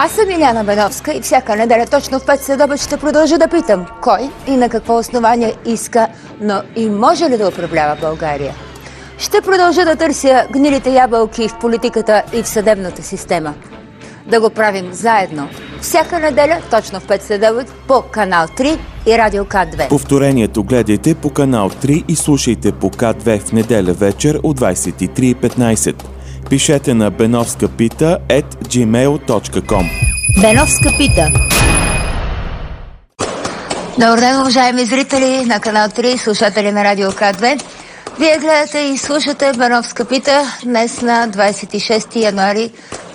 Аз съм Иляна Беновска и всяка неделя точно в 5 следобед ще продължа да питам кой и на какво основание иска, но и може ли да управлява България. Ще продължа да търся гнилите ябълки в политиката и в съдебната система. Да го правим заедно. Всяка неделя точно в 5 следобед по канал 3 и Радио К2. Повторението гледайте по канал 3 и слушайте по К2 в неделя вечер от 23:15. Пишете на benovskapita@gmail.com. Беновска пита. Добър ден, уважаеми зрители на канал 3, слушатели на Радио К2. Вие гледате и слушате Беновска пита днес на 26 януари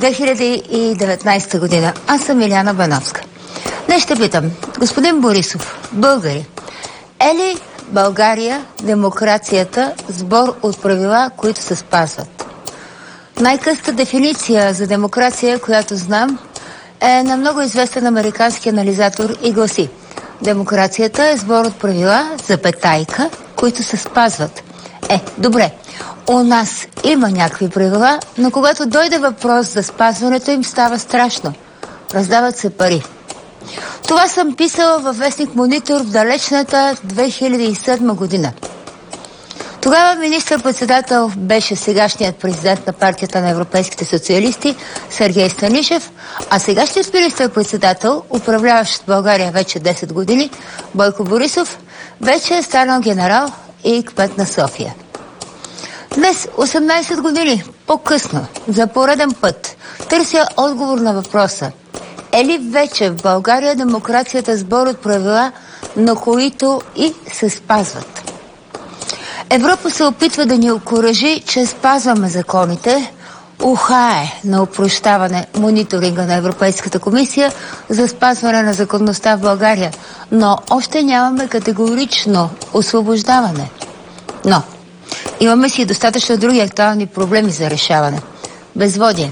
2019 година. Аз съм Иляна Беновска. Днес ще питам, господин Борисов, българи, е ли България демокрацията сбор от правила, които се спазват? Най-къста дефиниция за демокрация, която знам, е на много известен американски анализатор и гласи: демокрацията е сбор от правила, запетайка, които се спазват. Добре, у нас има някакви правила, но когато дойде въпрос за спазването им, става страшно. Раздават се пари. Това съм писала във вестник Монитор в далечната 2007 година. Тогава министър-председател беше сегашният президент на партията на европейските социалисти Сергей Станишев, а сегашният министър-председател, управляващ България вече 10 години, Бойко Борисов, вече е станал генерал и кмет на София. Днес, 18 години по-късно, за пореден път, търся отговор на въпроса: е ли вече в България демокрацията сбор от правила, на които и се спазват? Европа се опитва да ни окуражи, че спазваме законите. Ухае на опрощаване мониторинга на Европейската комисия за спазване на законността в България, но още нямаме категорично освобождаване. Но имаме си достатъчно други актуални проблеми за решаване. Безводие,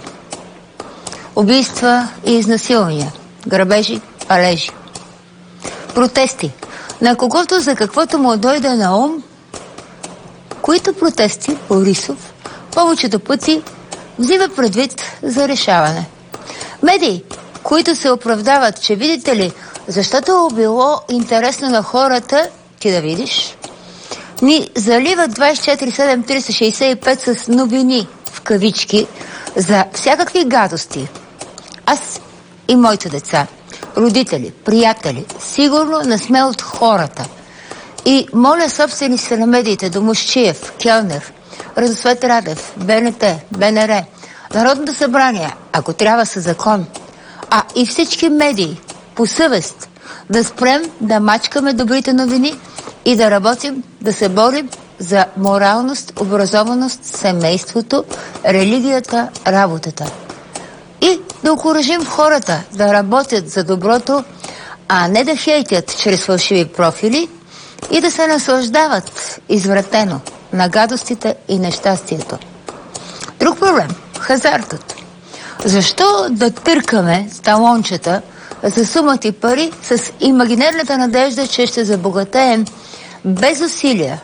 убийства и изнасилвания, грабежи, палежи, протести, на когото за каквото му дойде на ум, които протести Борисов повечето пъти взима предвид за решаване. Медии, които се оправдават, че видите ли, защото било интересно на хората, ти да видиш, ни заливат 24/7/365 с новини, в кавички, за всякакви гадости. Аз и моите деца, родители, приятели, сигурно не сме от хората. И моля собствениците на медиите, Домусчиев, Келнер, Радосвет Радев, БНТ, БНР, Народното събрание, ако трябва със закон, а и всички медии по съвест, да спрем да мачкаме добрите новини и да работим, да се борим за моралност, образованост, семейството, религията, работата. И да окуражим хората да работят за доброто, а не да хейтят чрез фалшиви профили и да се наслаждават извратено на гадостите и нещастието. Друг проблем – хазартът. Защо да търкаме с талончета за сумати пари с имагинерната надежда, че ще забогатеем без усилия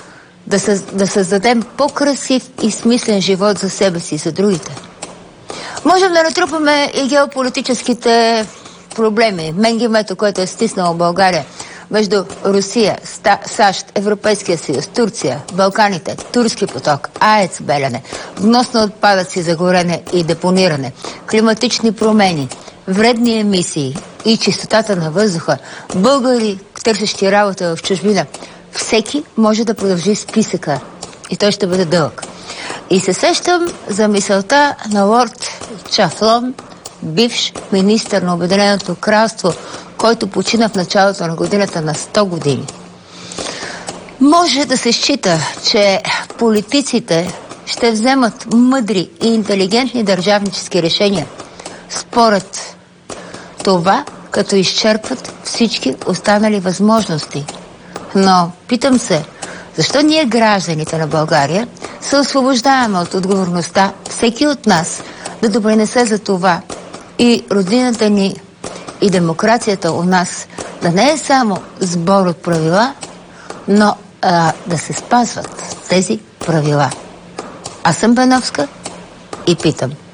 да създадем по-красив и смислен живот за себе си и за другите? Можем да натрупаме и геополитическите проблеми. Менгимето, което е стиснало България между Русия, САЩ, Европейския съюз, Турция, Балканите, Турски поток, АЕЦ Белене, внос на отпадъци за горене и депониране, климатични промени, вредни емисии и чистотата на въздуха, българи, търсещи работа в чужбина. Всеки може да продължи списъка и той ще бъде дълъг. И се сещам за мисълта на лорд Чафлон, бивш министър на Обединеното кралство, който почина в началото на годината на 100 години. Може да се счита, че политиците ще вземат мъдри и интелигентни държавнически решения според това, като изчерпват всички останали възможности. Но питам се, защо ние, гражданите на България, се освобождаваме от отговорността всеки от нас да допринесе за това и родината ни и демокрацията у нас да не е само сбор от правила, но да се спазват тези правила. Аз съм Беновска и питам.